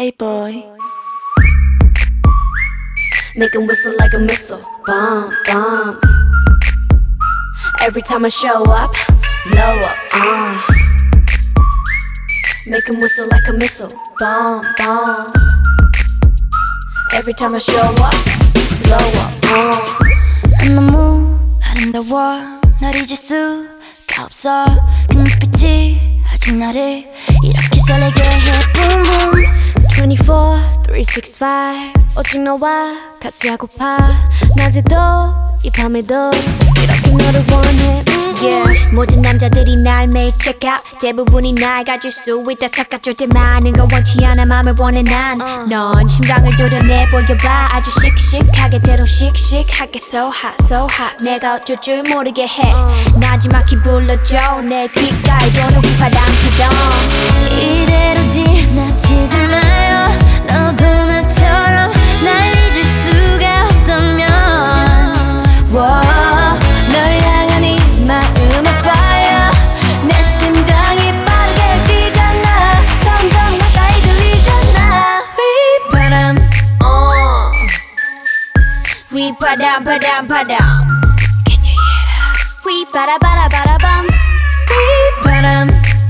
Hey boy. Make 'em whistle like a missile. Bomb, bomb. Every time I show up, blow up. Make 'em whistle like a missile. Bomb, bomb. Every time I show up, blow up. 난 너무 아름다워 널 잊을 수가 없어 그 눈빛이 아직 나를 이렇게 설레게 해 Boom boom 24, 365 오직 너와 같이 하고파 낮에도 이 밤에도 이렇게 너를 원해 Yeah. 모든 남자들이 날 매일 check out 대부분이 날 가질 수 있다 착각할 때 많은 거 원치 않아 맘을 원해 난 넌 심장을 도려내 보여봐 아주 씩씩하게 때로 씩씩하게 So hot so hot 내가 어쩔 줄 모르게 해 나지막히 불러줘 내 귓가에 도는 휘파람 피던 이대로 지나치지 마요 너도 나처럼 날 잊을 수가 없다면 널 향한 이 마음은 fire 내 심장이 빠르게 뛰잖아 점점 가까이 들리잖아 휘바람 휘바람 바람 바람 Can you hear that? 휘바라바라바라밤 휘바람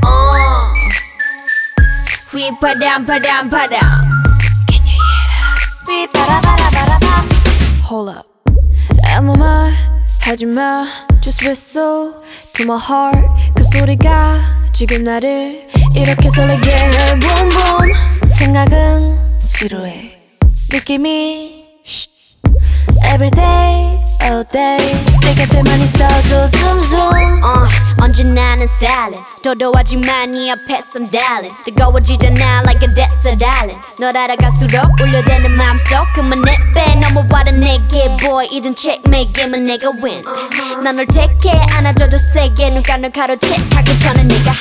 휘바람 바람 바람 Can you hear that? 휘바라바라바라밤 Hold up. 아무 말 하지마 Just whistle to my heart 그 소리가 지금 나를 이렇게 설레게 해 Boom boom 생각은 지루해. 느낌이 Everyday, all day. 내 곁에만 있어줘 zoom zoom. 언제나 난 stylin' 도도하지만 네 앞에선 darling 뜨거워지잖아 like a desert island 널 알아갈수록 울려대는 맘속 그만 내빼 넘어와라 내게 boy 이젠 checkmate 게임은 내가 win 난 널 택해 안아줘도 세게 눈가 널 가로채 가기 전에 내가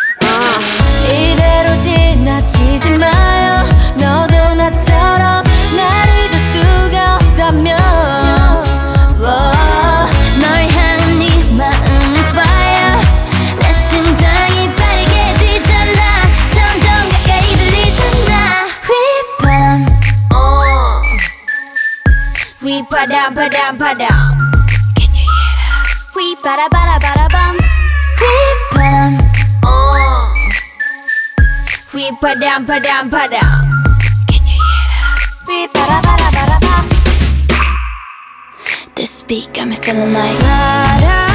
이대로 지나치지 마요 너도 나처럼 날 잊을 수가 없다면 널 향한 네 마음은 fire 내 심장이 빠르게 뛰잖아 점점 가까이 들리잖아 휘바람 휘바람 바람 바람 Can you hear that? 휘바라바라바라밤 휘바람 휘바람 바람 바람 Can you hear that? 휘바라바라바라밤. This beat got me feeling like 바람